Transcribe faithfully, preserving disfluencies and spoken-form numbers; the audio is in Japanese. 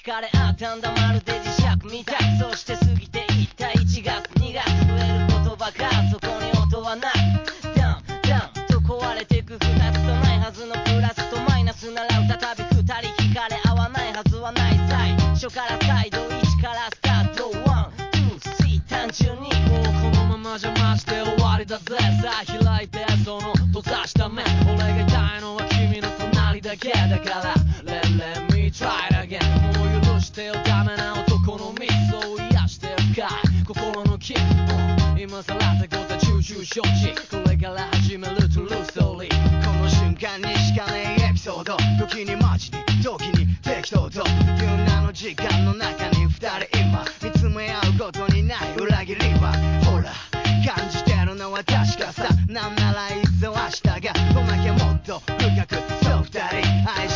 かれ合ったんだまるで磁石みたい。そして過ぎていったいちがつにがつ増える言葉がそこに音はない。ダンダンと壊れてくふたつとないはずのプラスとマイナスなら再びふたり惹かれ合わないはずはない。最初から再度いちからスタートワン、ツー、スリー単純にもうこのままじゃマジで終わりだぜ。さあ開いてその閉ざした目、俺が痛いのは君の隣だけだから Let, let me try it again。 もう許してよダメな男のミスを癒してよ深い心の傷、うん、今さらってことは重々承知。これから始めるトゥルーストーリー、 この瞬間にしかねえエピソード、時にマジに